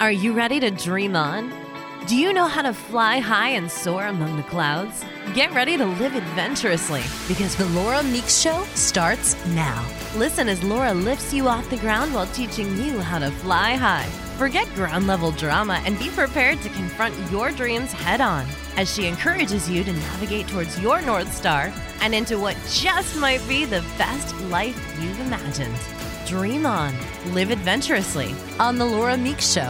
Are you ready to dream on? Do you know how to fly high and soar among the clouds? Get ready to live adventurously because the Laura Meeks Show starts now. Listen as Laura lifts you off the ground while teaching you how to fly high. Forget ground level drama and be prepared to confront your dreams head on as she encourages you to navigate towards your North Star and into what just might be the best life you've imagined. Dream on, live adventurously on The Laura Meeks Show.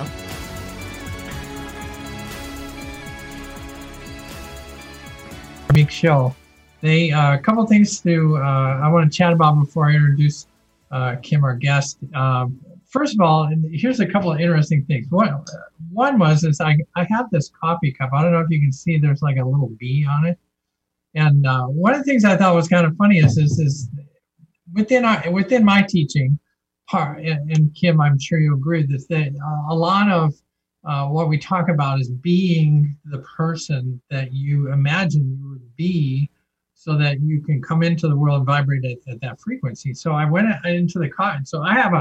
Meeks Show. A couple things I want to chat about before I introduce Kim, our guest. First of all, here's a couple of interesting things. One was I have this coffee cup. I don't know if you can see there's like a little bee on it. And one of the things I thought was kind of funny is within my teaching, and Kim, I'm sure you agree with this, that a lot of what we talk about is being the person that you imagine you would be so that you can come into the world and vibrate at that frequency. So I went into the coffee. So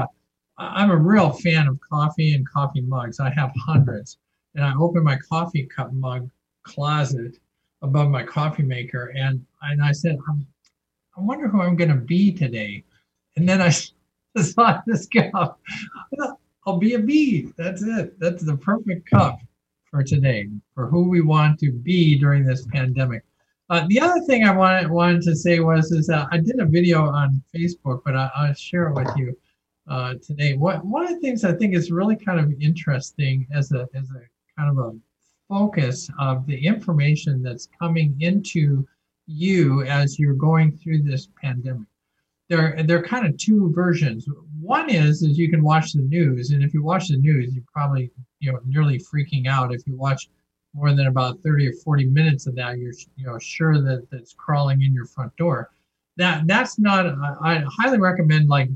I'm a real fan of coffee and coffee mugs. I have hundreds. And I opened my coffee cup mug closet above my coffee maker. And I said, I wonder who I'm going to be today. And then I saw this cup. I'll be a bee. That's it. That's the perfect cup for today, for who we want to be during this pandemic. The other thing I wanted to say is I did a video on Facebook, but I'll share it with you today. One of the things I think is really kind of interesting as a kind of a focus of the information that's coming into you as you're going through this pandemic. There are kind of two versions. One is you can watch the news, and if you watch the news, you're probably nearly freaking out. If you watch more than about 30 or 40 minutes of that, you're sure that that's crawling in your front door. That's not. I highly recommend like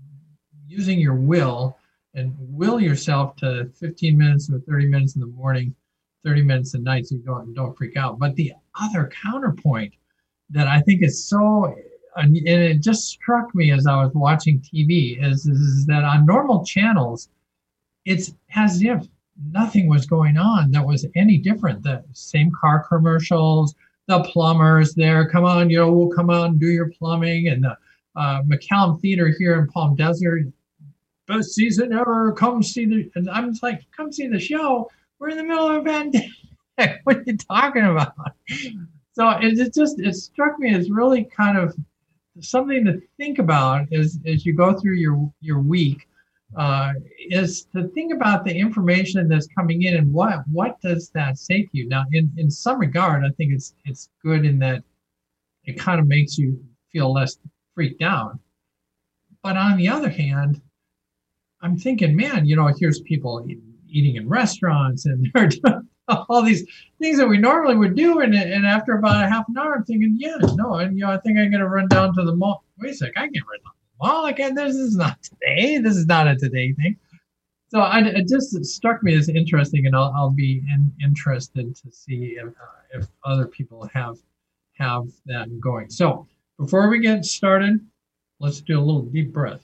using your will and will yourself to 15 minutes or 30 minutes in the morning, 30 minutes at night, so you don't freak out. But the other counterpoint that I think is so, and it just struck me as I was watching TV, is that on normal channels, it's as if nothing was going on that was any different. The same car commercials, the plumbers there, come on, we'll come out and do your plumbing, and the McCallum Theater here in Palm Desert, best season ever, come see and I'm just like, come see the show. We're in the middle of a pandemic. What are you talking about? So it struck me as really kind of something to think about as you go through your week, is to think about the information that's coming in and what does that say to you. Now, in some regard, I think it's good in that it kind of makes you feel less freaked out. But on the other hand, I'm thinking, man, here's people eating in restaurants and they're doing all these things that we normally would do, and after about a half an hour, I'm thinking, I think I'm gonna run down to the mall. Wait a sec, I can't run down to the mall. This is not today. This is not a today thing. So it just struck me as interesting, and I'll be interested to see if other people have that going. So before we get started, let's do a little deep breath.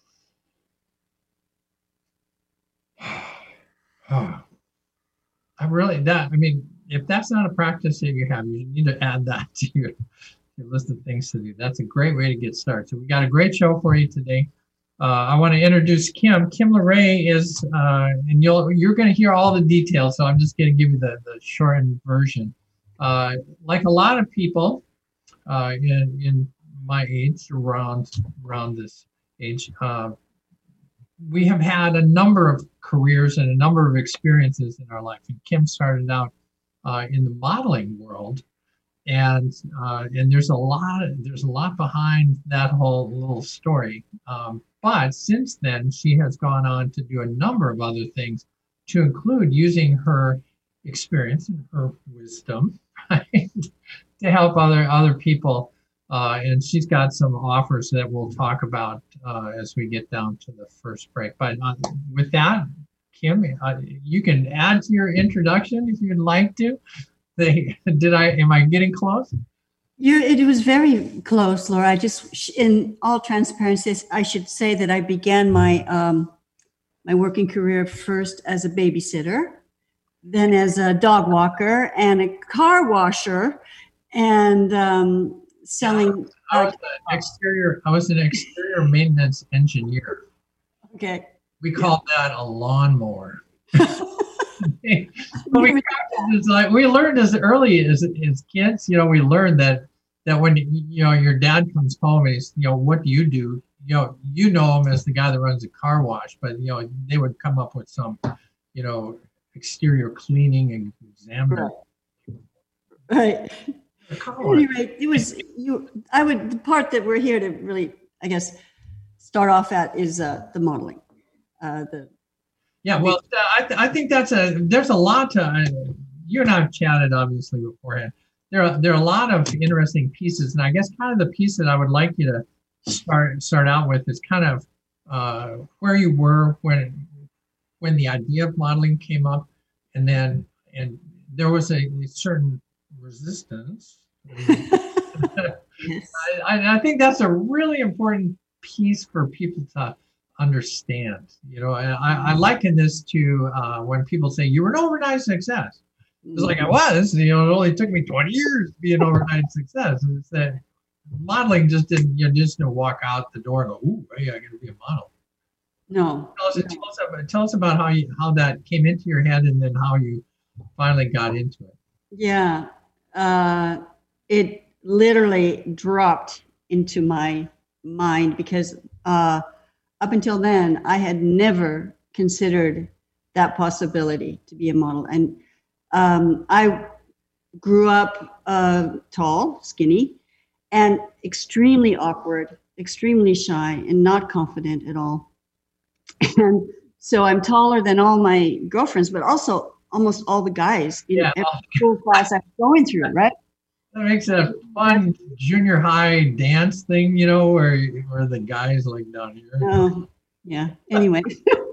If that's not a practice that you have, you need to add that to your list of things to do. That's a great way to get started. So we got a great show for you today. I want to introduce Kim. Kim LaRae is, and you're going to hear all the details, so I'm just going to give you the shortened version. Like a lot of people in my age, around this age, we have had a number of careers and a number of experiences in our life. And Kim started out in the modeling world, and there's a lot behind that whole little story. But since then, she has gone on to do a number of other things, to include using her experience and her wisdom, right, to help other people. And she's got some offers that we'll talk about as we get down to the first break. But with that, Kim, you can add to your introduction if you'd like to. Am I getting close? It was very close, Laura. In all transparency, I should say that I began my my working career first as a babysitter, then as a dog walker and a car washer, and selling. I was an exterior maintenance engineer. Okay. We called that a lawnmower. We learned as early as kids, we learned that when your dad comes home and he's, what do? You know him as the guy that runs a car wash, but they would come up with some, exterior cleaning and examiner. Right. Anyway, it was the part that we're here to really, I guess, start off at is the modeling. I think there's a lot to, you and I have chatted obviously beforehand. There are a lot of interesting pieces, and I guess kind of the piece that I would like you to start out with is kind of where you were when the idea of modeling came up, and there was a certain resistance. Yes. I think that's a really important piece for people to understand. I liken this to when people say you were an overnight success. It's like I was. It only took me 20 years to be an overnight success. And it's that modeling just didn't. You just didn't walk out the door and go, "Ooh, hey, I got to be a model." No. Tell us about how that came into your head, and then how you finally got into it. Yeah, it literally dropped into my mind because up until then, I had never considered that possibility to be a model. And I grew up tall, skinny, and extremely awkward, extremely shy, and not confident at all. And so I'm taller than all my girlfriends, but also almost all the guys in every school class I was going through, right? That makes it a fun junior high dance thing, where the guys like down here. Oh, yeah. Anyway.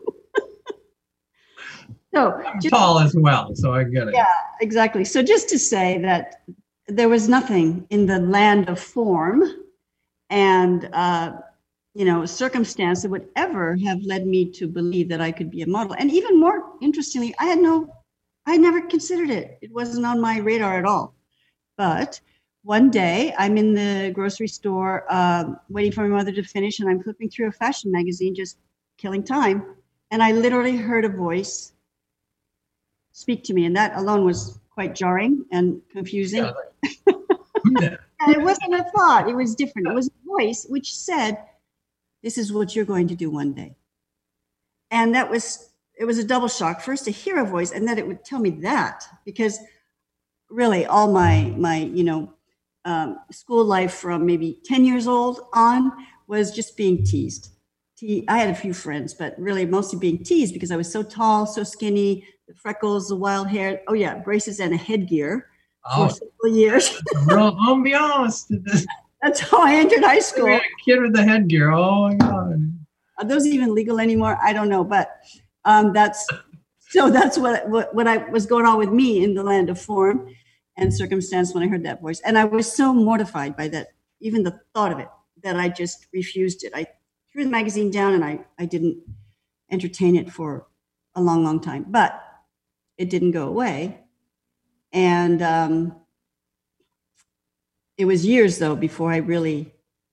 So I'm tall as well, so I get it. Yeah, exactly. So just to say that there was nothing in the land of form and circumstance that would ever have led me to believe that I could be a model. And even more interestingly, I never considered it. It wasn't on my radar at all. But one day I'm in the grocery store waiting for my mother to finish, and I'm flipping through a fashion magazine, just killing time. And I literally heard a voice speak to me. And that alone was quite jarring and confusing. Yeah. And it wasn't a thought. It was different. It was a voice which said, "This is what you're going to do one day." And it was a double shock. First to hear a voice, and then it would tell me that, because really all my school life from maybe 10 years old on was just being teased. I had a few friends, but really mostly being teased because I was so tall, so skinny, the freckles, the wild hair. Oh yeah, braces and a headgear for several years. Real ambiance to this. That's how I entered high school. A kid with the headgear. Oh my God. Are those even legal anymore? I don't know, but that's what I was going on with me in the land of form and circumstance when I heard that voice. And I was so mortified by that, even the thought of it, that I just refused it. I threw the magazine down and I didn't entertain it for a long, long time. But it didn't go away. And it was years, though, before I really,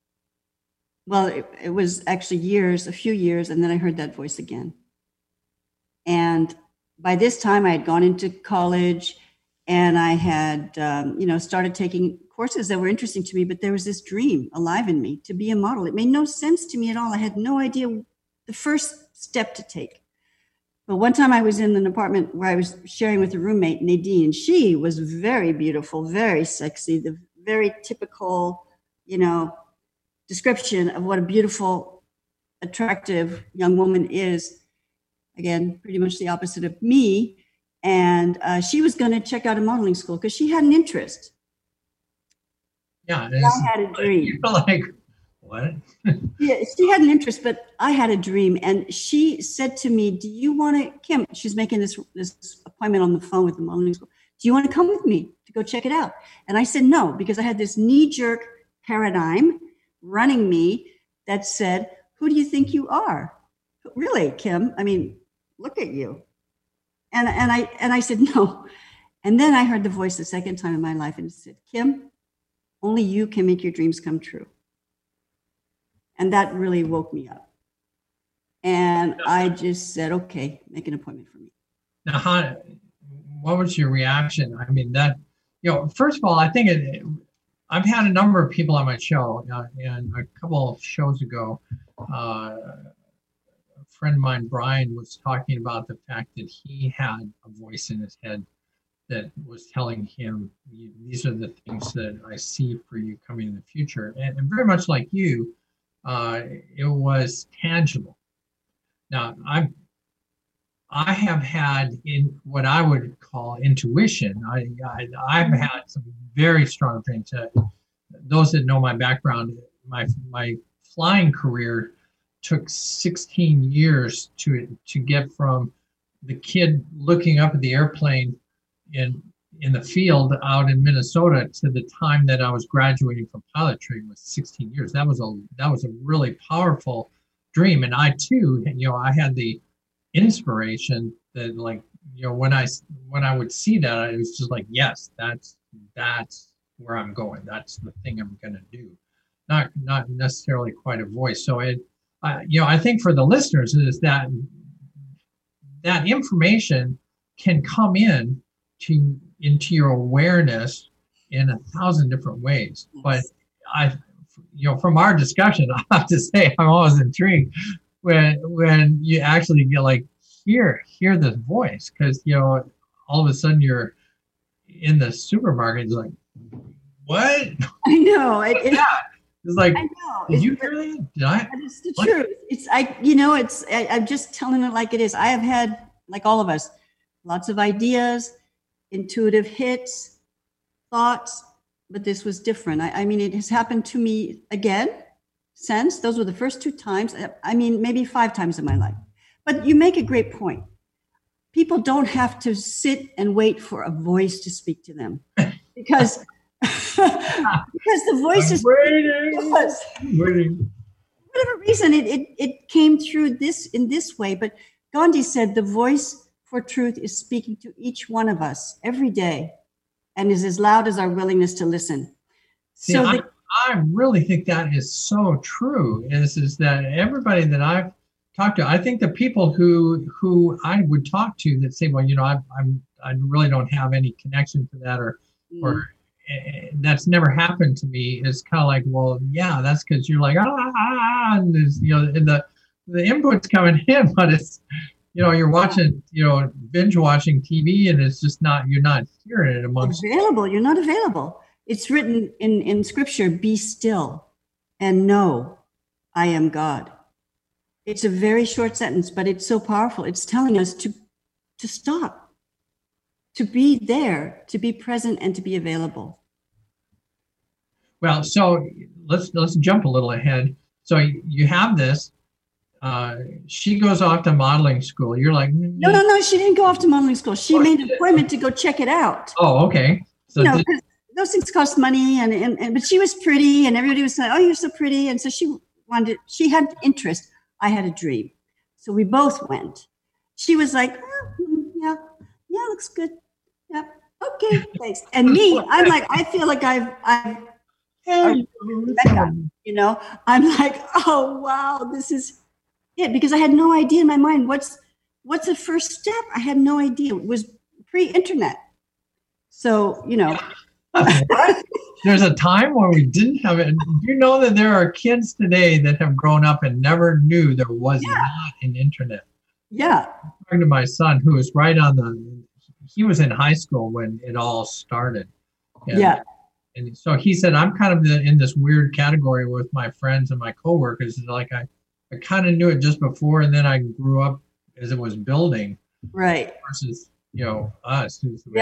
it was actually years, a few years, and then I heard that voice again. And by this time, I had gone into college, and I had, started taking courses that were interesting to me, but there was this dream alive in me to be a model. It made no sense to me at all. I had no idea the first step to take. But one time I was in an apartment where I was sharing with a roommate, Nadine. She was very beautiful, very sexy, the very typical, description of what a beautiful, attractive young woman is. Again, pretty much the opposite of me. And she was going to check out a modeling school because she had an interest. Yeah. I had a dream. You're like, what? Yeah, she had an interest, but I had a dream. And she said to me, "Do you want to, Kim," she's making this appointment on the phone with the modeling school. "Do you want to come with me to go check it out?" And I said no, because I had this knee-jerk paradigm running me that said, "Who do you think you are?" really, Kim? I mean, look at you. And I said, no. And then I heard the voice the second time in my life and it said, Kim, only you can make your dreams come true. And that really woke me up. And I just said, okay, make an appointment for me. Now, what was your reaction? I mean, first of all, I think I've had a number of people on my show, and a couple of shows ago, a friend of mine, Brian, was talking about the fact that he had a voice in his head that was telling him, these are the things that I see for you coming in the future. And very much like you, it was tangible. Now, I have had in what I would call intuition. I've had some very strong dreams. Those that know my background, my flying career took 16 years to get from the kid looking up at the airplane in the field out in Minnesota to the time that I was graduating from pilot training was 16 years. That was a really powerful dream. And I too, I had the inspiration that, like, when I would see that, it was just like, yes, that's where I'm going. That's the thing I'm going to do. Not necessarily quite a voice. So I think for the listeners is that information can come into your awareness in 1,000 different ways. But from our discussion, I have to say I'm always intrigued when you actually get like hear this voice, because all of a sudden you're in the supermarket. It's like, what? I know. It's like, I know. Did you hear that? Did I? It's the truth. I'm just telling it like it is. I have had, like all of us, lots of ideas, intuitive hits, thoughts, but this was different. I mean, it has happened to me again since. Those were the first 2 times. I mean, maybe 5 times in my life. But you make a great point. People don't have to sit and wait for a voice to speak to them because the voice is waiting. Whatever reason, it came through in this way. But Gandhi said the voice for truth is speaking to each one of us every day and is as loud as our willingness to listen. See, I really think that is so true, is that everybody that I've talked to, I think the people who I would talk to that say, well, I really don't have any connection to that, or that's never happened to me, is kind of like, well, yeah, that's because you're like, and there's, and the input's coming in, but it's, you're watching, binge watching TV, and it's just you're not hearing it amongst. You're not available. It's written in scripture, be still and know I am God. It's a very short sentence, but it's so powerful. It's telling us to stop, to be there, to be present, and to be available. Well, so let's jump a little ahead. So you have this. She goes off to modeling school. You're like, no, she didn't go off to modeling school. She made an appointment to go check it out. Oh, okay. So those things cost money, but she was pretty, and everybody was saying, "Oh, you're so pretty," and so she had interest. I had a dream, so we both went. She was like, yeah, looks good. Yeah, okay, thanks. And me, I'm like, I feel like I've I'm like, oh wow, this is it, because I had no idea in my mind what's the first step. I had no idea. It was pre-internet, so There's a time when we didn't have it. Do you know that there are kids today that have grown up and never knew there was not an internet? Yeah. I'm talking to my son, who was he was in high school when it all started. And so he said, I'm kind of in this weird category with my friends and my coworkers. Like I kind of knew it just before, and then I grew up as it was building. Right. Versus us.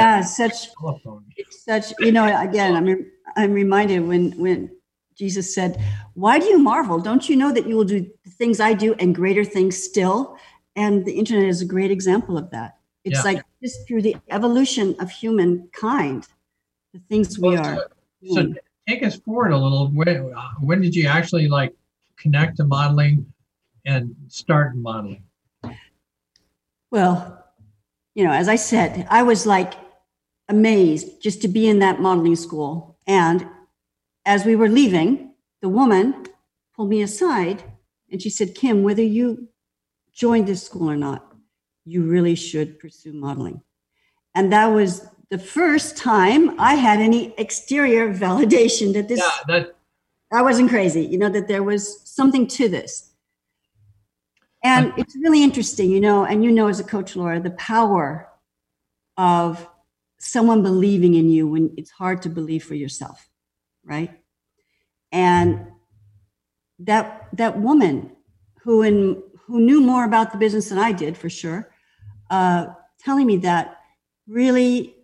It's such, again, I'm reminded when Jesus said, why do you marvel? Don't you know that you will do the things I do and greater things still? And the internet is a great example of that. It's like just through the evolution of humankind, the things we are. So take us forward a little. When did you actually connect to modeling? and start modeling? Well, as I said, I was like amazed just to be in that modeling school. And as we were leaving, the woman pulled me aside and she said, Kim, whether you join this school or not, you really should pursue modeling. And that was the first time I had any exterior validation that I wasn't crazy, that there was something to this. And it's really interesting, and as a coach, Laura, the power of someone believing in you when it's hard to believe for yourself, right? And that woman who knew more about the business than I did, for sure, telling me that really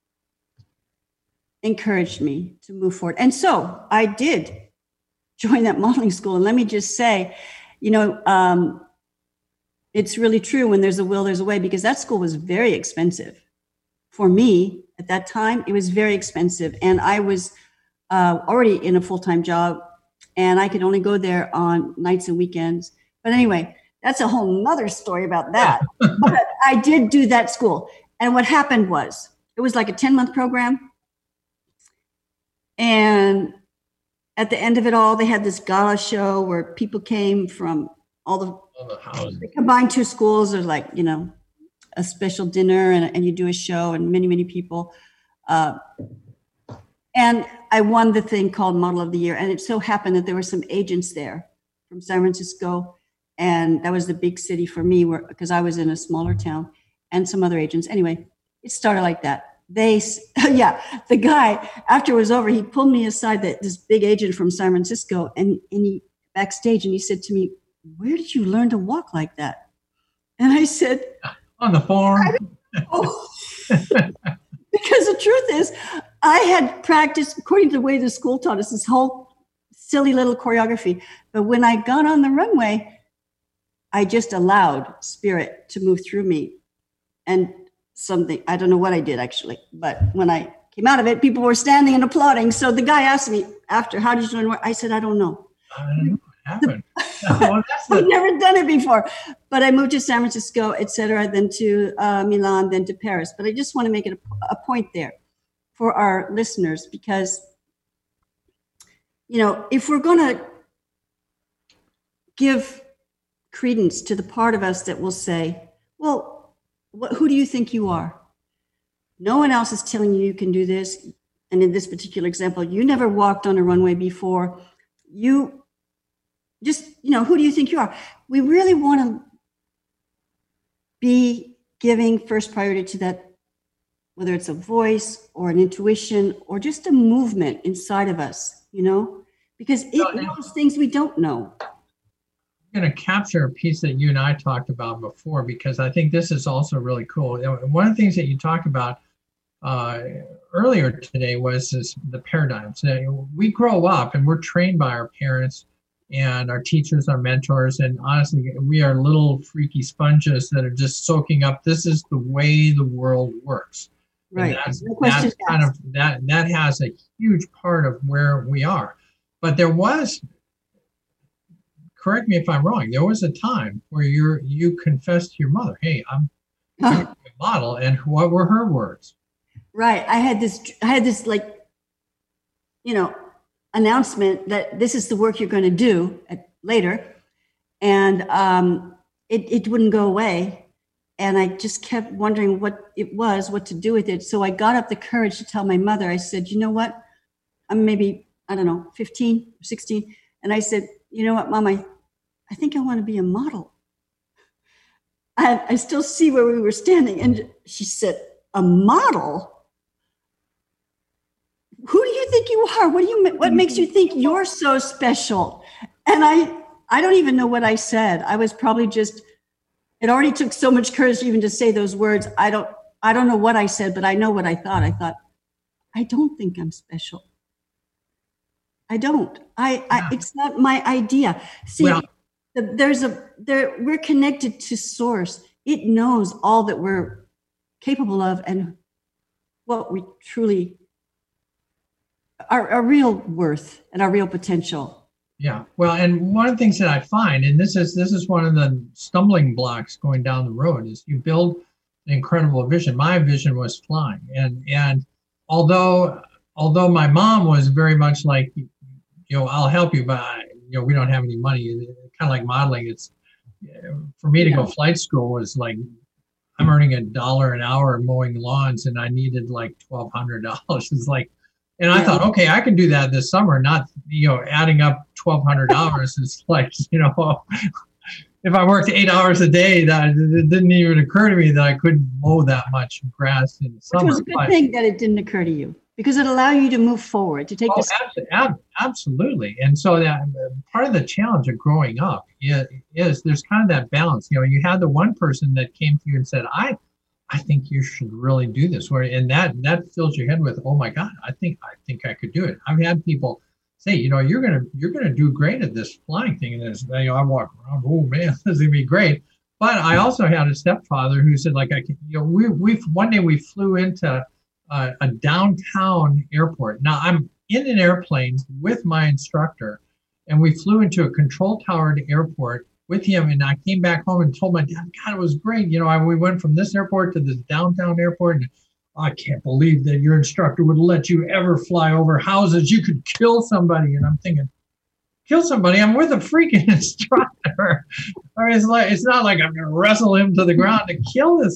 encouraged me to move forward. And so I did join that modeling school. And let me just say, it's really true, when there's a will, there's a way, because that school was very expensive. For me, at that time, it was very expensive. And I was already in a full-time job, and I could only go there on nights and weekends. But anyway, that's a whole nother story about that. But I did do that school. And what happened was, it was like a 10-month program. And at the end of it all, they had this gala show where people came from all the houses. They combined two schools. There's like, a special dinner and you do a show and many, many people. And I won the thing called Model of the Year. And it so happened that there were some agents there from San Francisco. And that was the big city for me, because I was in a smaller town, and some other agents. Anyway, it started like that. The guy, after it was over, he pulled me aside, this big agent from San Francisco, and he backstage, and he said to me, where did you learn to walk like that? And I said, on the farm. Because the truth is, I had practiced according to the way the school taught us, this whole silly little choreography. But when I got on the runway, I just allowed spirit to move through me. And something, I don't know what I did actually, but when I came out of it, people were standing and applauding. So the guy asked me after, how did you learn? I said, I don't know. I don't know what happened. I've never done it before, but I moved to San Francisco, etc., then to Milan, then to Paris. But I just want to make it a point there for our listeners, because, if we're going to give credence to the part of us that will say, well, who do you think you are? No one else is telling you can do this. And in this particular example, you never walked on a runway before. You just, who do you think you are? We really want to be giving first priority to that, whether it's a voice or an intuition or just a movement inside of us, because it knows things we don't know. I'm going to capture a piece that you and I talked about before, because I think this is also really cool. One of the things that you talked about earlier today was the paradigms. We grow up and we're trained by our parents and our teachers, our mentors, and honestly, we are little freaky sponges that are just soaking up. This is the way the world works. Right. That's kind of that has a huge part of where we are. But there was, correct me if I'm wrong, there was a time where you confessed to your mother, hey, I'm a model. And what were her words? Right. I had this like, announcement that this is the work you're going to do later. And it wouldn't go away. And I just kept wondering what it was, what to do with it. So I got up the courage to tell my mother. I said, you know what? I'm maybe, 15 or 16. And I said, you know what, Mom, I think I want to be a model. I still see where we were standing. And she said, a model? Who do you think you are? What makes you think you're so special? And I don't even know what I said. I was probably it already took so much courage even to say those words. I don't know what I said, but I know what I thought. I thought, I don't think I'm special. I don't. It's not my idea. See, we're connected to source. It knows all that we're capable of and what we truly, our real worth and our real potential. Yeah. Well, and one of the things that I find, and this is one of the stumbling blocks going down the road, is you build an incredible vision. My vision was flying, and although my mom was very much like, I'll help you, but we don't have any money. Kind of like modeling. It's for me to go flight school was like I'm earning $1 an hour mowing lawns, and I needed like $1,200. It's like, and I thought, okay, I can do that this summer. Not adding up $1,200 is like if I worked 8 hours a day, that it didn't even occur to me that I couldn't mow that much grass in the summer. It was a good thing that it didn't occur to you, because it allowed you to move forward, to take this. Absolutely. And so that part of the challenge of growing up is there's kind of that balance. You had the one person that came to you and said, I think you should really do this. And that fills your head with, oh my God, I think I could do it. I've had people say, you're gonna do great at this flying thing. And this, I walk around, oh man, this is gonna be great. But I also had a stepfather who said, like, we one day we flew into a downtown airport. Now I'm in an airplane with my instructor, and we flew into a control towered airport with him. And I came back home and told my dad, God, it was great. We went from this airport to this downtown airport, and I can't believe that your instructor would let you ever fly over houses. You could kill somebody. And I'm thinking, kill somebody? I'm with a freaking instructor. I mean, it's not like I'm going to wrestle him to the ground to kill this,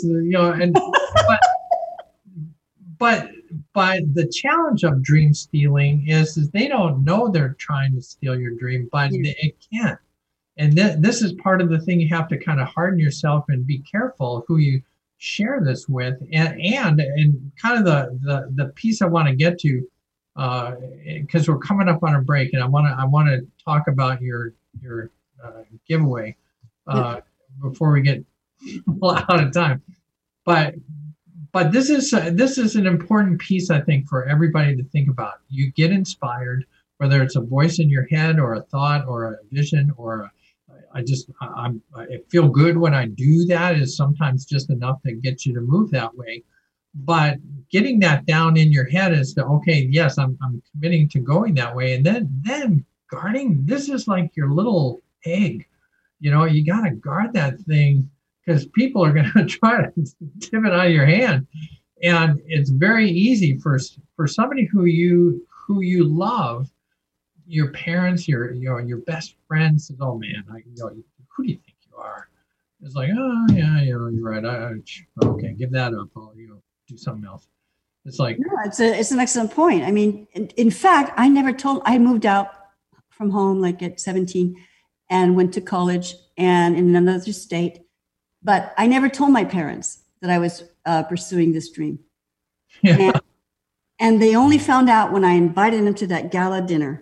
but the challenge of dream stealing is they don't know they're trying to steal your dream, but it can't. And this is part of the thing. You have to kind of harden yourself and be careful who you share this with, and kind of the piece I want to get to, because we're coming up on a break, and I want to talk about your giveaway before we get out of time, but this is an important piece, I think, for everybody to think about. You get inspired, whether it's a voice in your head or a thought or a vision or I feel good when I do that is sometimes just enough to get you to move that way. But getting that down in your head is to, okay, yes, I'm committing to going that way. And then guarding, this is like your little egg. You got to guard that thing, because people are going to try to tip it out of your hand. And it's very easy for somebody who you love, your parents, your best friend says, "Oh man, who do you think you are?" It's like, "Oh yeah, you're right. Okay, give that up. I'll do something else." It's like, no, it's an excellent point. I mean, in fact, I moved out from home like at 17 and went to college and in another state, but I never told my parents that I was pursuing this dream. Yeah. And they only found out when I invited them to that gala dinner.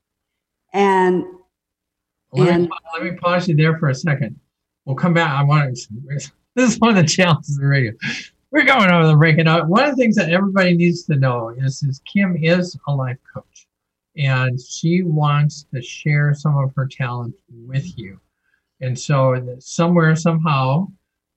And let me pause you there for a second. We'll come back. This is one of the challenges of the radio. We're going over the break. And one of the things that everybody needs to know is Kim is a life coach, and she wants to share some of her talent with you. And so somewhere, somehow,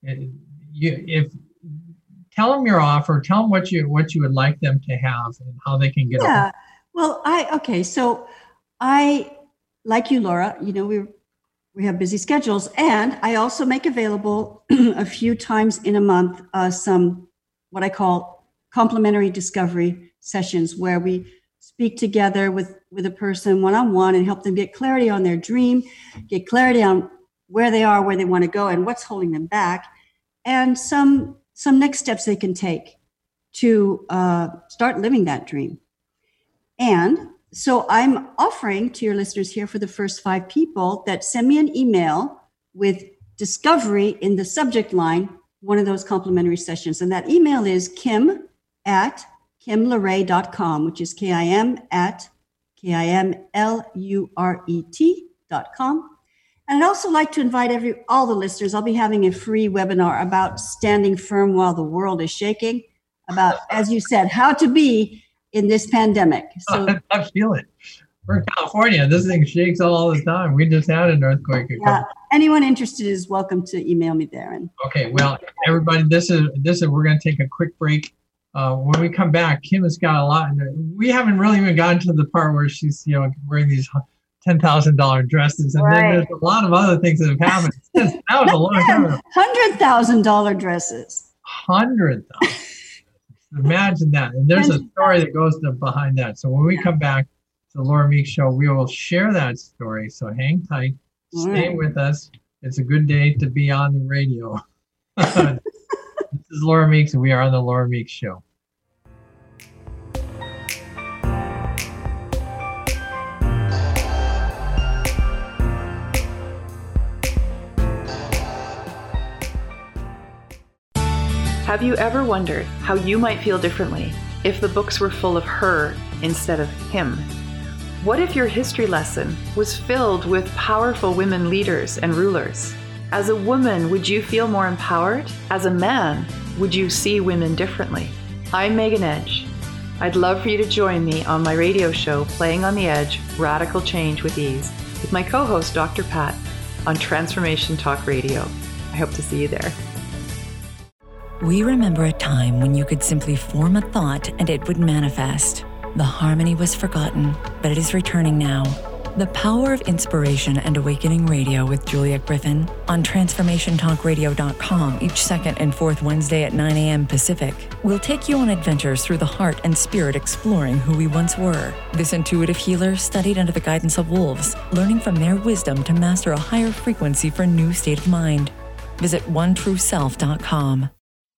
if tell them your offer, tell them what you would like them to have and how they can get. Yeah. Well, so I, like you, Laura, we have busy schedules, and I also make available a few times in a month some what I call complimentary discovery sessions, where we speak together with a person one-on-one and help them get clarity on their dream, get clarity on where they are, where they want to go, and what's holding them back, and some next steps they can take to start living that dream. And so I'm offering to your listeners here, for the first 5 people that send me an email with discovery in the subject line, one of those complimentary sessions. And that email is kim@kimluret.com, which is KIM@KIMLURET.com. And I'd also like to invite all the listeners. I'll be having a free webinar about standing firm while the world is shaking, about, as you said, how to be in this pandemic. So I feel it. We're in California. This thing shakes all the time. We just had an earthquake. Anyone interested is welcome to email me there. And okay, well, everybody, this is we're going to take a quick break. When we come back, Kim has got a lot. We haven't really even gotten to the part where she's wearing these $10,000 dresses, and then there's a lot of other things that have happened since. That was a long time ago. $100,000 dresses. 100,000. Imagine that. And there's a story that goes behind that. So when we come back to the Laura Meeks Show, we will share that story. So hang tight, stay with us. It's a good day to be on the radio. This is Laura Meeks, and we are on the Laura Meeks Show. Have you ever wondered how you might feel differently if the books were full of her instead of him? What if your history lesson was filled with powerful women leaders and rulers? As a woman, would you feel more empowered? As a man, would you see women differently? I'm Megan Edge. I'd love for you to join me on my radio show, Playing on the Edge, Radical Change with Ease, with my co-host, Dr. Pat, on Transformation Talk Radio. I hope to see you there. We remember a time when you could simply form a thought and it would manifest. The harmony was forgotten, but it is returning now. The Power of Inspiration and Awakening Radio with Juliet Griffin on TransformationTalkRadio.com each second and fourth Wednesday at 9 a.m. Pacific. We'll take you on adventures through the heart and spirit, exploring who we once were. This intuitive healer studied under the guidance of wolves, learning from their wisdom to master a higher frequency for a new state of mind. Visit OneTrueSelf.com.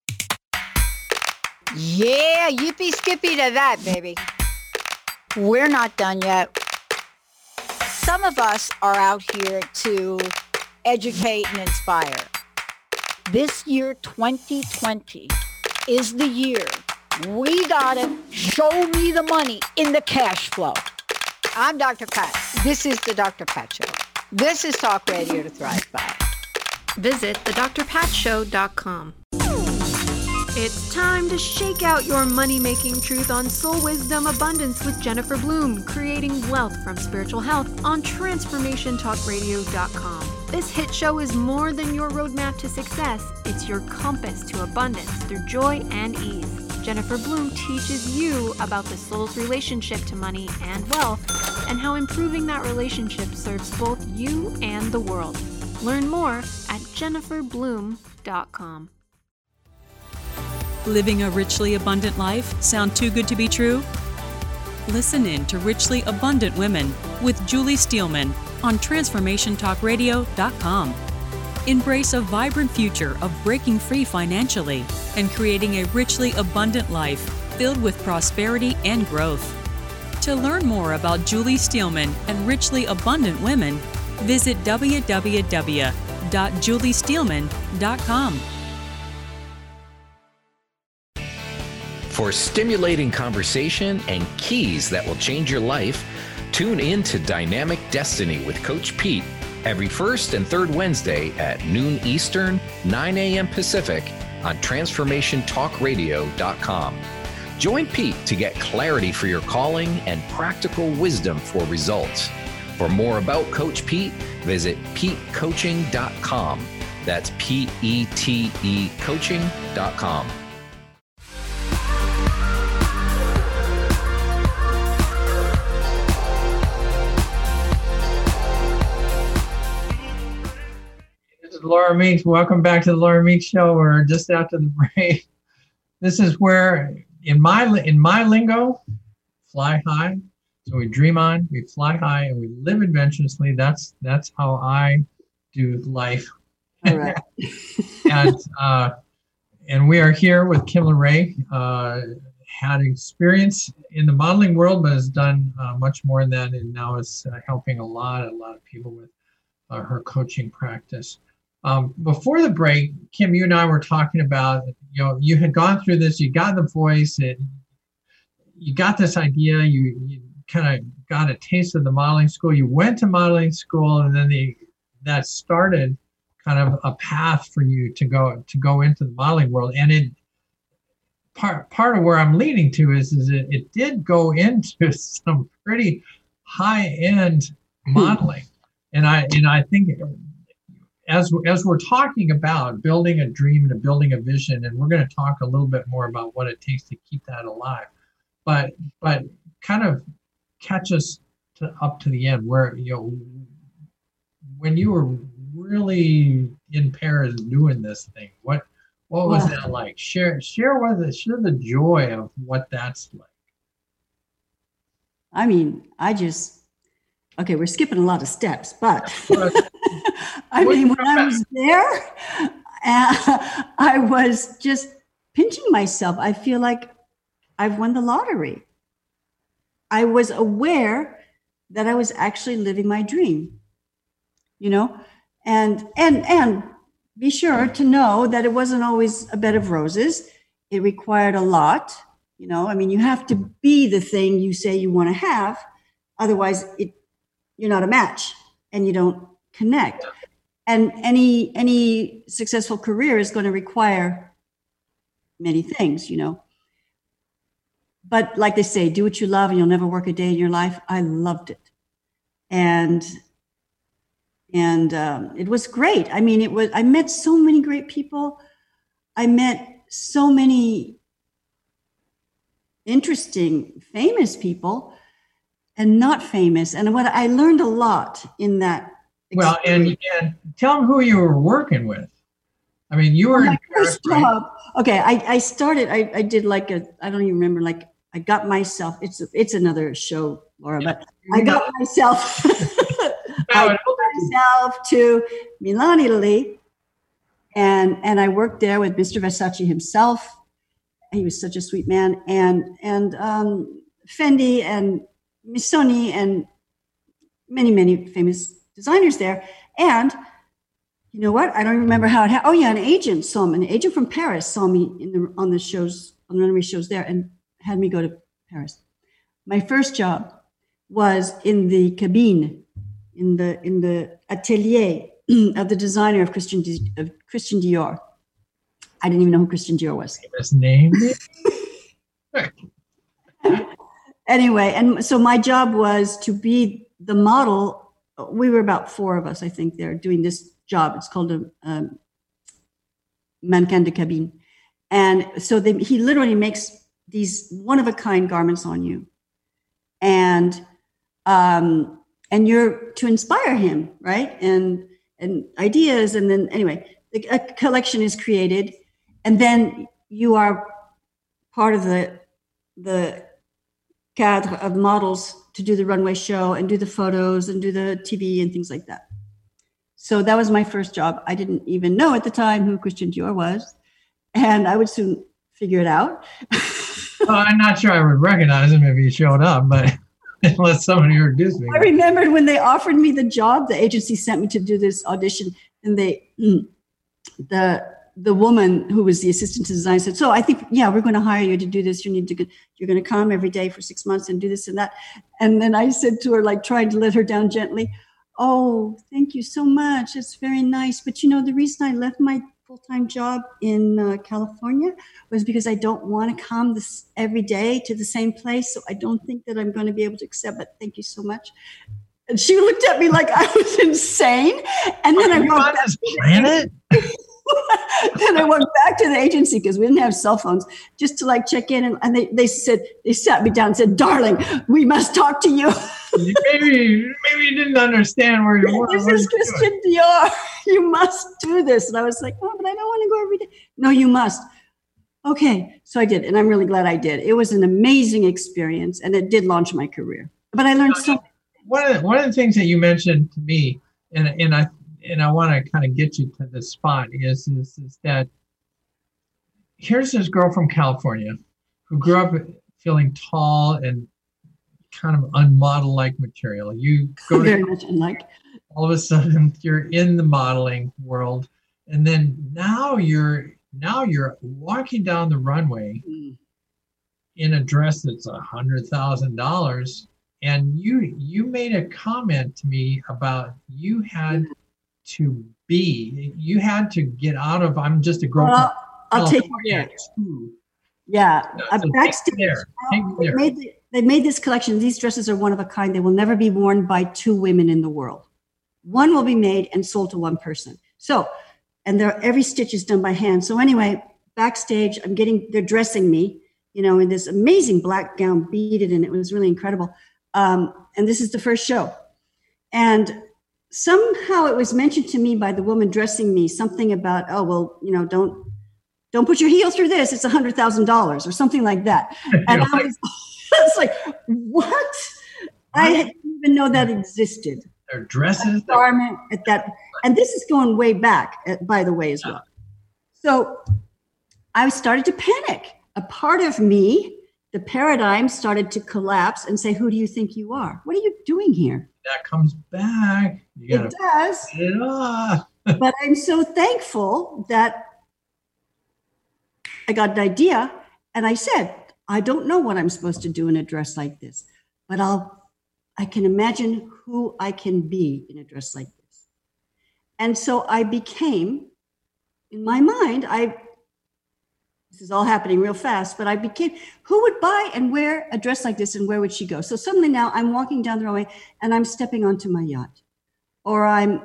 Yeah, yippee skippy to that, baby. We're not done yet. Some of us are out here to educate and inspire. This year, 2020, is the year we gotta show me the money in the cash flow. I'm Dr. Pat. This is the Dr. Pat Show. This is Talk Radio to Thrive By. Visit thedrpatshow.com. It's time to shake out your money-making truth on Soul Wisdom Abundance with Jennifer Bloom, creating wealth from spiritual health on TransformationTalkRadio.com. This hit show is more than your roadmap to success. It's your compass to abundance through joy and ease. Jennifer Bloom teaches you about the soul's relationship to money and wealth, and how improving that relationship serves both you and the world. Learn more at jenniferbloom.com. Living a richly abundant life sound too good to be true? Listen in to Richly Abundant Women with Julie Steelman on TransformationTalkRadio.com. Embrace a vibrant future of breaking free financially and creating a richly abundant life filled with prosperity and growth. To learn more about Julie Steelman and Richly Abundant Women, visit www.juliesteelman.com. For stimulating conversation and keys that will change your life, tune in to Dynamic Destiny with Coach Pete every first and third Wednesday at noon Eastern, 9 a.m. Pacific on TransformationTalkRadio.com. Join Pete to get clarity for your calling and practical wisdom for results. For more about Coach Pete, visit PeteCoaching.com. That's PETE Coaching.com. Laura Meeks. Welcome back to the Laura Meeks Show. We're just after the break. This is where, in my lingo, fly high. So we dream on, we fly high, and we live adventurously. That's how I do life. All right. And we are here with Kim LaRae. Had experience in the modeling world, but has done much more than that, and now is helping a lot of people with her coaching practice. Before the break, Kim, you and I were talking about, you had gone through this, you got the voice, and you got this idea, you kind of got a taste of the modeling school, you went to modeling school, and then that started kind of a path for you to go into the modeling world. And part of where I'm leading to is it did go into some pretty high-end modeling. And I think as we're talking about building a dream and building a vision, and we're going to talk a little bit more about what it takes to keep that alive, but kind of catch us up to the end, where when you were really in Paris doing this thing, what was that like? Share the joy of what that's like. I mean, okay, we're skipping a lot of steps, but I mean, when I was there, I was just pinching myself. I feel like I've won the lottery. I was aware that I was actually living my dream, and be sure to know that it wasn't always a bed of roses. It required a lot, I mean, you have to be the thing you say you want to have. Otherwise, you're not a match and you don't connect. And any successful career is going to require many things, But like they say, do what you love and you'll never work a day in your life. I loved it. And it was great. I mean, I met so many great people. I met so many interesting, famous people and not famous. And what I learned a lot in that experience. Well, and tell them who you were working with. I mean, you were my first job. Okay, I started, I did I don't even remember, I got myself, it's another show, Laura, but I got myself to Milan, Italy, and I worked there with Mr. Versace himself. He was such a sweet man, and Fendi and Missoni and many famous designers there. And you know what? I don't remember how it happened. Oh yeah, an agent saw me. An agent from Paris saw me on the runway shows there, and had me go to Paris. My first job was in the cabine, in the atelier of the designer of Christian Dior. I didn't even know who Christian Dior was. His name. Anyway, and so my job was to be the model. We were about 4 of us, I think, there doing this job. It's called a mannequin de cabine. And so he literally makes these one-of-a-kind garments on you. And you're to inspire him, right? And ideas. And then anyway, a collection is created. And then you are part of the cadre of models to do the runway show and do the photos and do the TV and things like that. So that was my first job. I didn't even know at the time who Christian Dior was, and I would soon figure it out. Well, I'm not sure I would recognize him if he showed up, but unless somebody introduced me. I remembered when they offered me the job, the agency sent me to do this audition, and the woman who was the assistant to design said, so I think, we're going to hire you to do this. You're going to come every day for 6 months and do this and that. And then I said to her, trying to let her down gently, oh, thank you so much. It's very nice. But the reason I left my full-time job in California was because I don't want to come every day to the same place. So I don't think that I'm going to be able to accept, but thank you so much. And she looked at me like I was insane. And then I went back to the planet. Then I went back to the agency because we didn't have cell phones, just to check in. And they sat me down and said, darling, we must talk to you. Maybe you didn't understand where you were. This is Christian Dior. You must do this. And I was like, oh, but I don't want to go every day. No, you must. Okay. So I did. And I'm really glad I did. It was an amazing experience. And it did launch my career. But I learned so much. One of the things that you mentioned to me, and I want to kind of get you to this spot is that here's this girl from California who grew up feeling tall and kind of unmodel-like material. You go very much unlike. All of a sudden you're in the modeling world, and then now you're walking down the runway in a dress that's $100,000, and you made a comment to me about you had to get out of I'm just a girl. Well, I'll take you there. Yeah, backstage. They made this collection. These dresses are one of a kind. They will never be worn by 2 women in the world. One will be made and sold to one person. So, and every stitch is done by hand. So anyway, backstage, they're dressing me, in this amazing black gown, beaded, and it was really incredible. And this is the first show. And somehow it was mentioned to me by the woman dressing me, something about, oh, well, you know, don't put your heel through this. It's $100,000 or something like that. And I was like, what? I didn't even know that existed. Their dresses. Garment at that. And this is going way back, by the way, as well. So I started to panic. A part of me, the paradigm started to collapse and say, who do you think you are? What are you doing here? That comes back. It does. Get it off. But I'm so thankful that I got an idea. And I said, I don't know what I'm supposed to do in a dress like this, but I can imagine who I can be in a dress like this. And so I became, in my mind, this is all happening real fast, but I became, who would buy and wear a dress like this and where would she go? So suddenly now I'm walking down the runway and I'm stepping onto my yacht. Or I'm,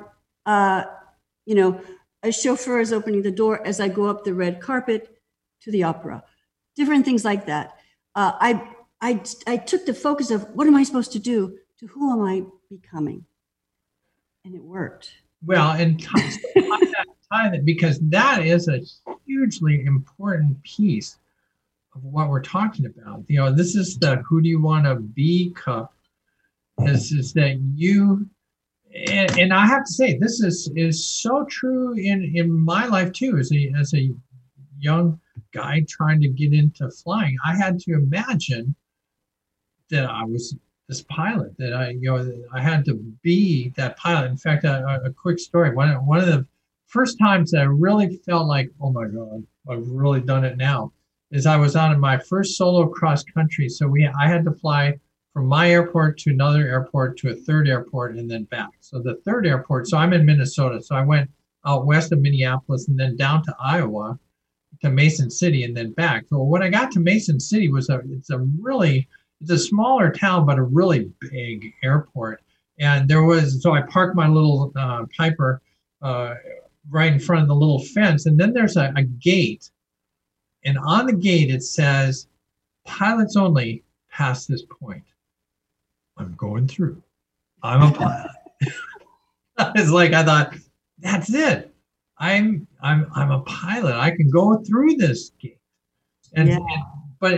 a chauffeur is opening the door as I go up the red carpet to the opera. Different things like that. I took the focus of what am I supposed to do to who am I becoming? And it worked. Well, and tie that, because that is a hugely important piece of what we're talking about. You know, this is the who do you want to be cup. Is that you, and I have to say, this is so true in my life too. As a young guy trying to get into flying, I had to imagine that I was this pilot, that I had to be that pilot. In fact, a quick story. One of the first times that I really felt like, oh my God, I've really done it now, is I was on my first solo cross country. So I had to fly from my airport to another airport to a third airport and then back. So the third airport, so I'm in Minnesota. So I went out west of Minneapolis and then down to Iowa to Mason City and then back. So when I got to Mason City, it's a smaller town, but a really big airport. And so I parked my little Piper right in front of the little fence. And then there's a gate. And on the gate, it says, pilots only past this point. I'm going through. I'm a pilot. It's like, I thought, that's it. I'm a pilot. I can go through this gate. But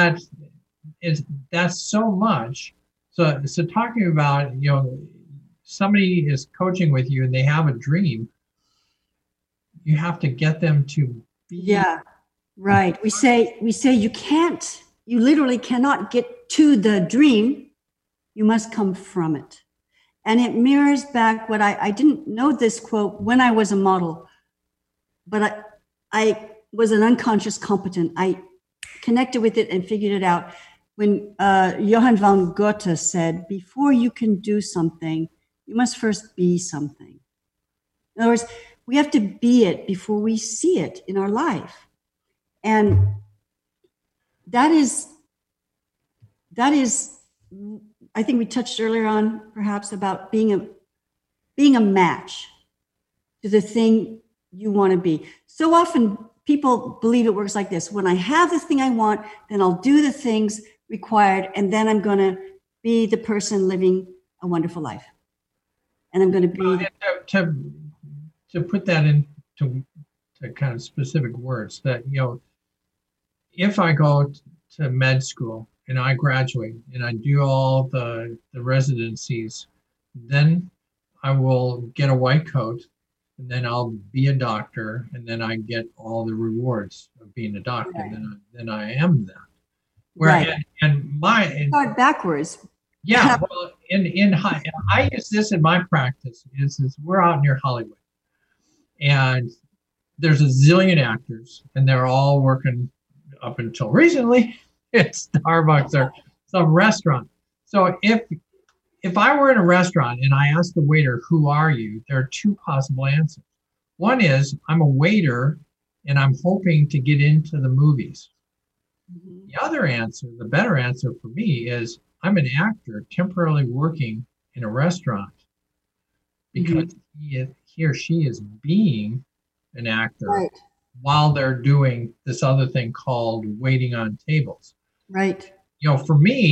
that's so much. So talking about, somebody is coaching with you and they have a dream, you have to get them to be. Yeah, right. We say you literally cannot get to the dream. You must come from it. And it mirrors back what I didn't know this quote when I was a model, but I was an unconscious competent. I connected with it and figured it out. When Johann von Goethe said, before you can do something, you must first be something. In other words, we have to be it before we see it in our life. And that is, I think we touched earlier on perhaps about being a match to the thing you want to be. So often people believe it works like this. When I have the thing I want, then I'll do the things required, and then I'm going to be the person living a wonderful life. And I'm going to be to put that into kind of specific words, that if I go to med school and I graduate and I do all the residencies, then I will get a white coat, and then I'll be a doctor, and then I get all the rewards of being a doctor. Right. Then I am that. Right. And start backwards. Yeah. Well, I use this in my practice. Is we're out near Hollywood, and there's a zillion actors, and they're all working up until recently at Starbucks or some restaurant. So if I were in a restaurant and I asked the waiter, "Who are you?" there are two possible answers. One is I'm a waiter, and I'm hoping to get into the movies. The other answer, the better answer for me, is I'm an actor temporarily working in a restaurant because he or she is being an actor while they're doing this other thing called waiting on tables. Right. For me,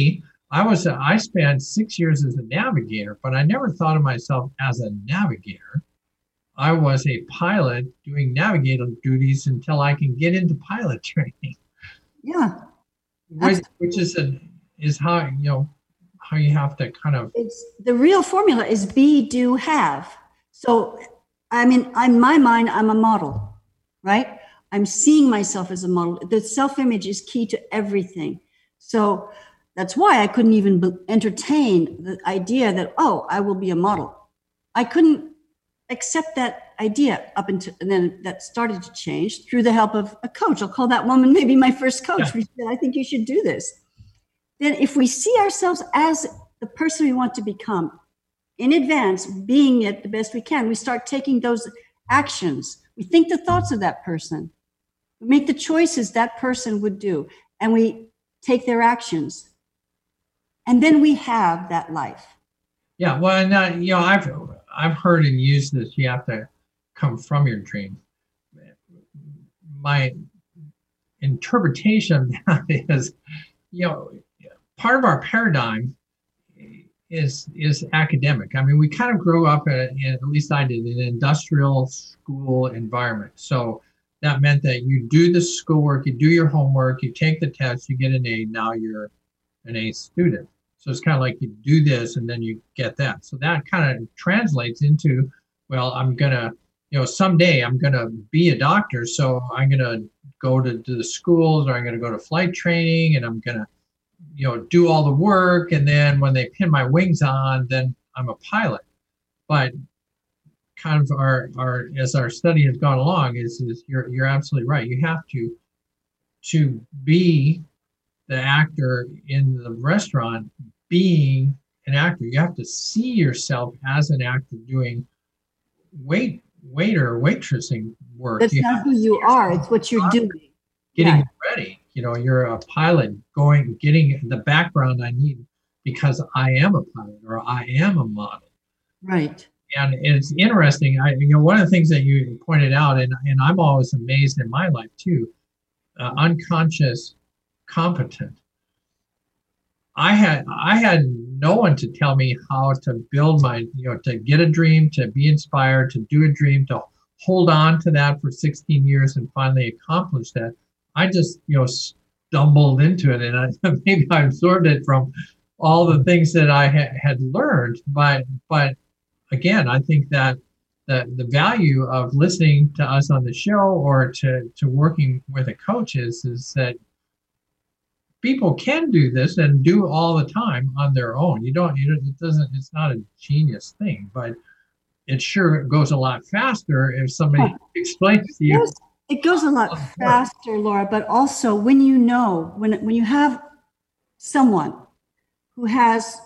I spent 6 years as a navigator, but I never thought of myself as a navigator. I was a pilot doing navigator duties until I can get into pilot training. Yeah. Which is how, how you have to kind of. It's the real formula is be, do, have. So, I mean, in my mind, I'm a model, right? I'm seeing myself as a model. The self-image is key to everything. So that's why I couldn't even entertain the idea that, oh, I will be a model. I couldn't accept that idea and then that started to change through the help of a coach. I'll call that woman maybe my first coach. Yeah. We said, I think you should do this. Then if we see ourselves as the person we want to become in advance, being it the best we can, we start taking those actions. We think the thoughts of that person. We make the choices that person would do, and we take their actions. And then we have that life. Yeah, well, and I've heard and used this. You have to come from your dream. My interpretation of that is, part of our paradigm is academic. I mean, we kind of grew up at least I did, in an industrial school environment. So that meant that you do the schoolwork, you do your homework, you take the test, you get an A. Now you're an A student. So it's kind of like you do this and then you get that. So that kind of translates into, well, I'm going to, someday I'm going to be a doctor. So I'm going to go to the schools, or I'm going to go to flight training, and I'm going to, do all the work. And then when they pin my wings on, then I'm a pilot. But kind of as our study has gone along is you're absolutely right. You have to be the actor in the restaurant, being an actor. You have to see yourself as an actor doing waiter, waitressing work. That's not who you are. It's what you're doing. Getting ready. You're a pilot getting the background I need because I am a pilot or I am a model. Right. And it's interesting. One of the things that you pointed out, and I'm always amazed in my life too, unconscious competent. I had no one to tell me how to build my, to get a dream, to be inspired, to do a dream, to hold on to that for 16 years and finally accomplish that. I just, stumbled into it, and maybe I absorbed it from all the things that I had learned. But again, I think that the value of listening to us on the show or to working with a coach is that people can do this and do all the time on their own. It's not a genius thing, but it sure goes a lot faster if somebody explains to you. It goes a lot faster, Laura, but also when when you have someone who has,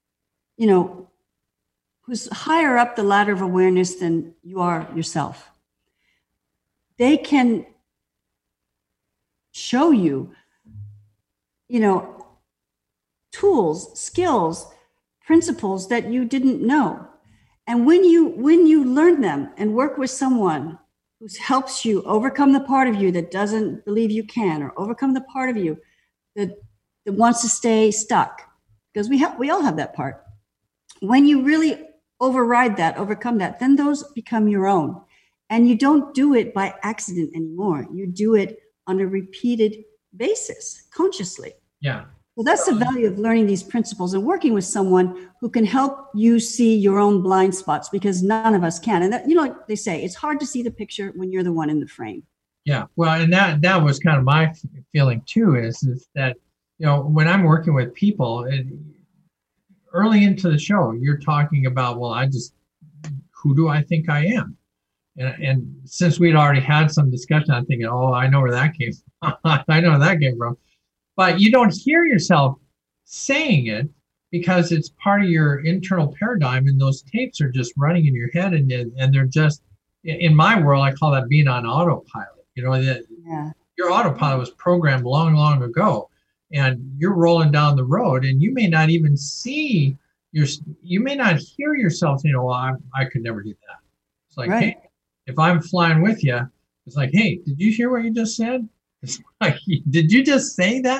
who's higher up the ladder of awareness than you are yourself, they can show you, tools, skills, principles that you didn't know. And when you learn them and work with someone who helps you overcome the part of you that doesn't believe you can, or overcome the part of you that wants to stay stuck, because we all have that part. When you really overcome that, then those become your own. And you don't do it by accident anymore. You do it on a repeated basis, consciously. Yeah. So that's the value of learning these principles and working with someone who can help you see your own blind spots, because none of us can. And that, like they say, it's hard to see the picture when you're the one in the frame. Yeah. Well, and that was kind of my feeling too, is that, when I'm working with people, early into the show, you're talking about, well, who do I think I am? And since we'd already had some discussion, I'm thinking, oh, I know where that came from. I know where that came from. But you don't hear yourself saying it because it's part of your internal paradigm, and those tapes are just running in your head, and they're just, in my world, I call that being on autopilot. Your autopilot was programmed long, long ago, and you're rolling down the road, and you may not even see you may not hear yourself saying, "Oh, I could never do that." It's like, right. Hey, if I'm flying with you, it's like, hey, did you hear what you just said? It's like, did you just say that?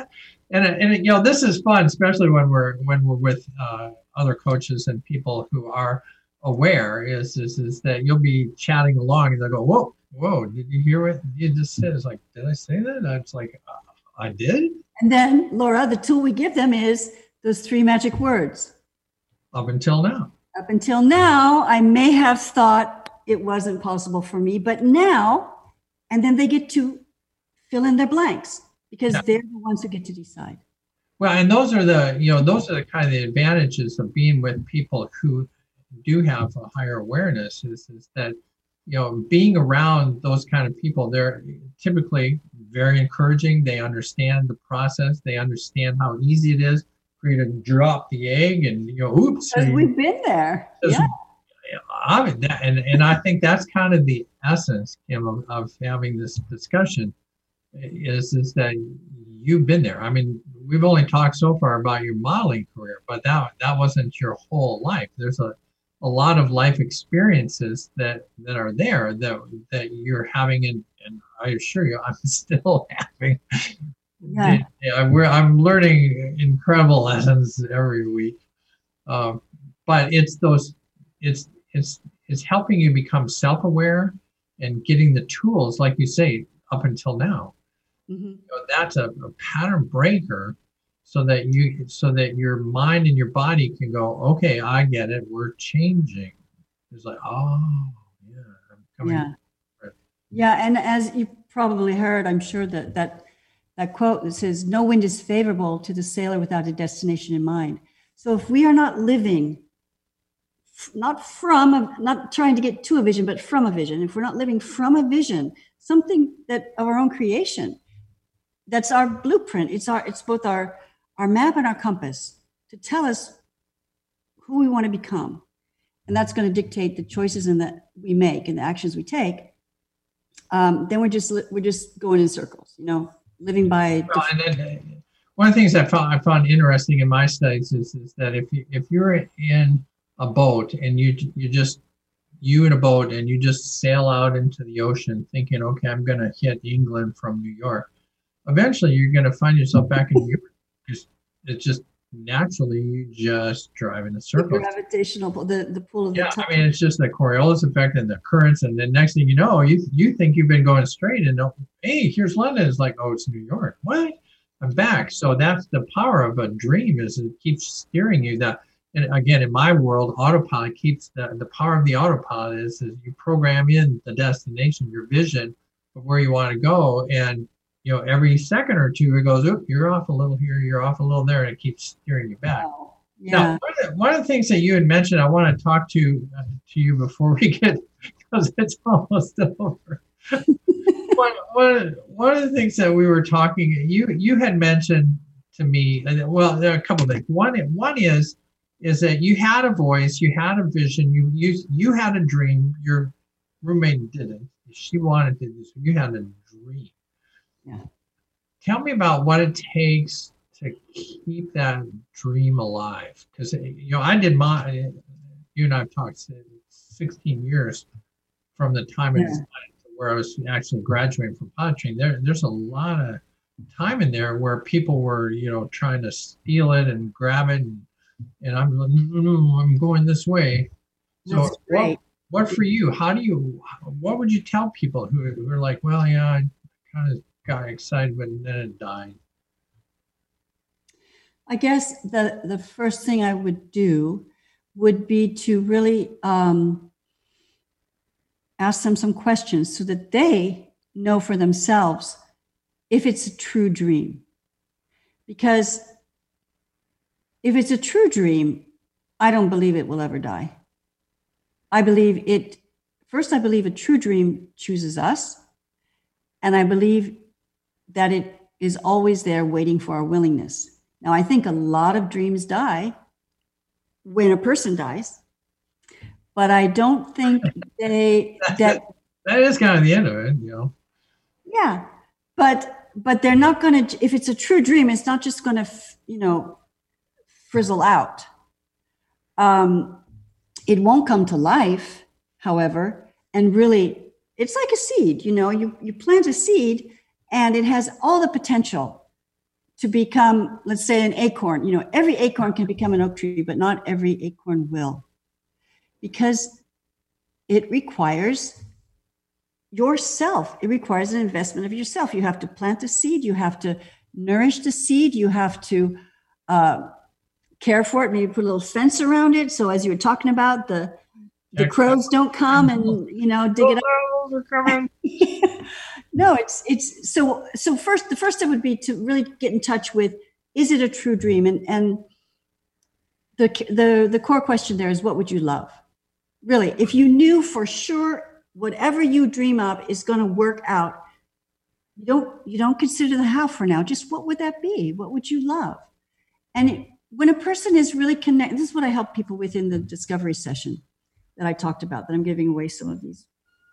And you know, this is fun, especially when we're with other coaches and people who are aware. Is that you'll be chatting along and they'll go, whoa, did you hear what you just said? It's like, did I say that? And it's like, I did. And then, Laura, the tool we give them is those 3 magic words. Up until now. Up until now, I may have thought it wasn't possible for me, but now, and then they get to fill in their blanks because they're the ones who get to decide. Well, and those are the kind of the advantages of being with people who do have a higher awareness is that, you know, being around those kind of people, they're typically very encouraging. They understand the process. They understand how easy it is for you to drop the egg and, you know, oops. Because we've been there. Yeah. And I think that's kind of the essence, Kim, of having this discussion is that you've been there. I mean, we've only talked so far about your modeling career, but that wasn't your whole life. There's a lot of life experiences that are there that you're having, and I assure you, I'm still having. Yeah. I'm learning incredible lessons every week, but it's helping you become self-aware and getting the tools, like you say, up until now. Mm-hmm. You know, that's a pattern breaker, so that your mind and your body can go, okay, I get it. We're changing. It's like, oh yeah, I'm coming. Yeah, and as you probably heard, I'm sure that quote that says, "No wind is favorable to the sailor without a destination in mind." So if we are not living, not trying to get to a vision, but from a vision, if we're not living from a vision, something that of our own creation, that's our blueprint. It's both our map and our compass to tell us who we want to become. And that's going to dictate the choices that we make and the actions we take. Then we're just going in circles, you know, living by. Well, and then, one of the things I found interesting in my studies is that if you're in a boat and you in a boat and you just sail out into the ocean thinking, okay, I'm going to hit England from New York, eventually you're going to find yourself back in New York. It's just naturally you just drive in a circle. The gravitational pull, the pull of the time. I mean, it's just the Coriolis effect and the currents, and then next thing you know, you think you've been going straight, and hey, here's London. It's like, oh, it's New York. What? I'm back. So that's the power of a dream, is it keeps steering you. That, and again, in my world, autopilot keeps the power of the autopilot is you program in the destination, your vision of where you want to go, and you know, every second or two, it goes, oh, you're off a little here, you're off a little there, and it keeps steering you back. Wow. Yeah. Now, one of the things that you had mentioned, I want to talk to you before we get, because it's almost over. One of the things that we were talking, you had mentioned to me, well, there are a couple of things. One is that you had a voice, you had a vision, you had a dream. Your roommate didn't. She wanted to do so. You had a dream. Yeah. Tell me about what it takes to keep that dream alive. Because, you know, I did you and I have talked 16 years from the time I decided to where I was actually graduating from pilot training. There's a lot of time in there where people were, you know, trying to steal it and grab it. And I'm like, no, I'm going this way. So what for you? What would you tell people who are like, well, yeah, I kind of got excited, but then it died? I guess the first thing I would do would be to really ask them some questions so that they know for themselves if it's a true dream. Because if it's a true dream, I don't believe it will ever die. I believe a true dream chooses us. And I believe that it is always there waiting for our willingness. Now, I think a lot of dreams die when a person dies, but I don't think that is kind of the end of it, you know. Yeah, but they're not going to, if it's a true dream, it's not just going to, you know, frizzle out. It won't come to life, however, and really, it's like a seed, you know, you plant a seed and it has all the potential to become, let's say, an acorn. You know, every acorn can become an oak tree, but not every acorn will. Because it requires yourself. It requires an investment of yourself. You have to plant a seed. You have to nourish the seed. You have to care for it. Maybe put a little fence around it. So as you were talking about, the crows don't come and, you know, dig it up. They're coming. No, it's so first, the first step would be to really get in touch with, is it a true dream? And the core question there is, what would you love? Really, if you knew for sure whatever you dream up is going to work out, you don't consider the how for now. Just what would that be? What would you love? And when a person is really connected, this is what I help people with in the discovery session that I talked about, that I'm giving away some of these.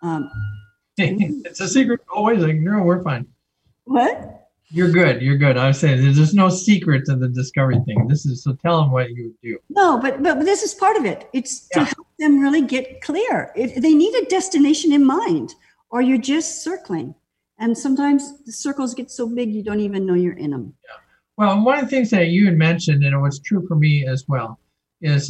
It's a secret always. Like, no, we're fine. What? You're good. You're good. I was saying there's no secret to the discovery thing. This is, so tell them what you would do. No, but this is part of it. It's to help them really get clear. If they need a destination in mind, or you're just circling. And sometimes the circles get so big you don't even know you're in them. Yeah. Well, one of the things that you had mentioned, and it was true for me as well, is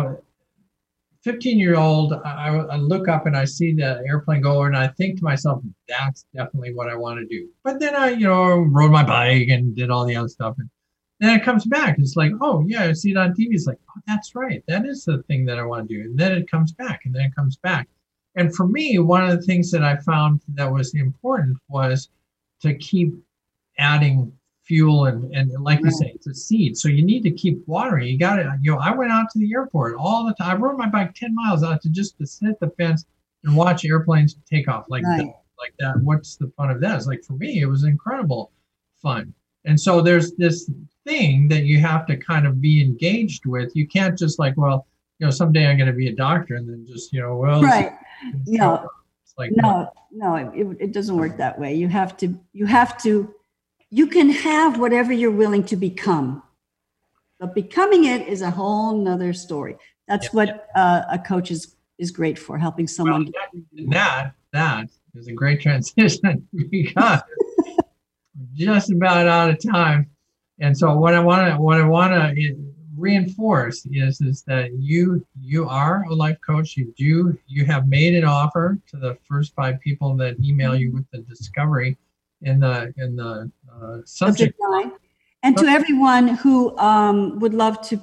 15-year-old, I look up and I see the airplane go over and I think to myself, that's definitely what I want to do. But then I, rode my bike and did all the other stuff. And then it comes back. It's like, oh, yeah, I see it on TV. It's like, oh, that's right. That is the thing that I want to do. And then it comes back and then it comes back. And for me, one of the things that I found that was important was to keep adding fuel and like you say, it's a seed. So you need to keep watering. You got to, I went out to the airport all the time. I rode my bike 10 miles out to sit at the fence and watch airplanes take off like that. What's the fun of that? It's like, for me, it was incredible fun. And so there's this thing that you have to kind of be engaged with. You can't just like, well, someday I'm going to be a doctor and then just, well, right. No, it's like, no, it doesn't work that way. You have to, you can have whatever you're willing to become, but becoming it is a whole nother story. That's what a coach is great for, helping someone. Well, that is a great transition because we're just about out of time. And so what I want to reinforce is that you are a life coach. You have made an offer to the first 5 people that email you with the discovery in the subject line, and to everyone who would love to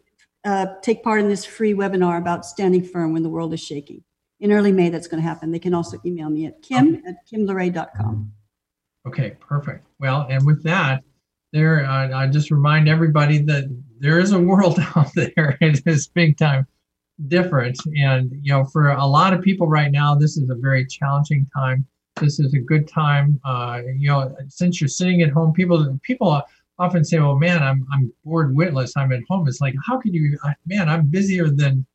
take part in this free webinar about standing firm when the world is shaking in early May. That's going to happen. They can also email me at kim@kimlorraine.com. Okay, perfect. Well, and with that, I just remind everybody that there is a world out there. It is big time different, and for a lot of people right now, this is a very challenging time. This is a good time. Since you're sitting at home, people often say, "Well, man, I'm bored witless. I'm at home." It's like, how can you? Man, I'm busier than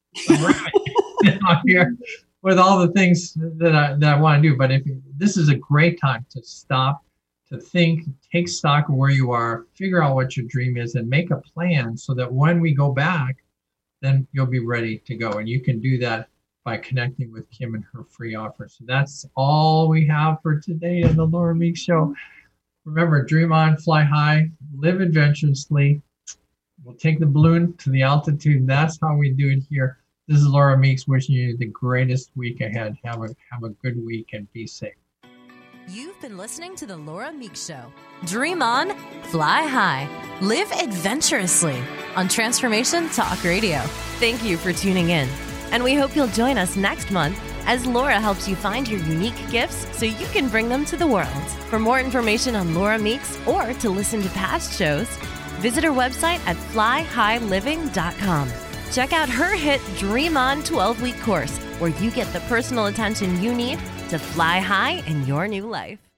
I'm here with all the things that I want to do. But this is a great time to stop, to think, take stock of where you are, figure out what your dream is, and make a plan so that when we go back, then you'll be ready to go. And you can do that by connecting with Kim and her free offer. So that's all we have for today in the Laura Meeks Show. Remember, dream on, fly high, live adventurously. We'll take the balloon to the altitude. That's how we do it here. This is Laura Meeks wishing you the greatest week ahead. Have a good week and be safe. You've been listening to the Laura Meeks Show. Dream on, fly high, live adventurously on Transformation Talk Radio. Thank you for tuning in. And we hope you'll join us next month as Laura helps you find your unique gifts so you can bring them to the world. For more information on Laura Meeks or to listen to past shows, visit her website at flyhighliving.com. Check out her hit Dream On 12-week course, where you get the personal attention you need to fly high in your new life.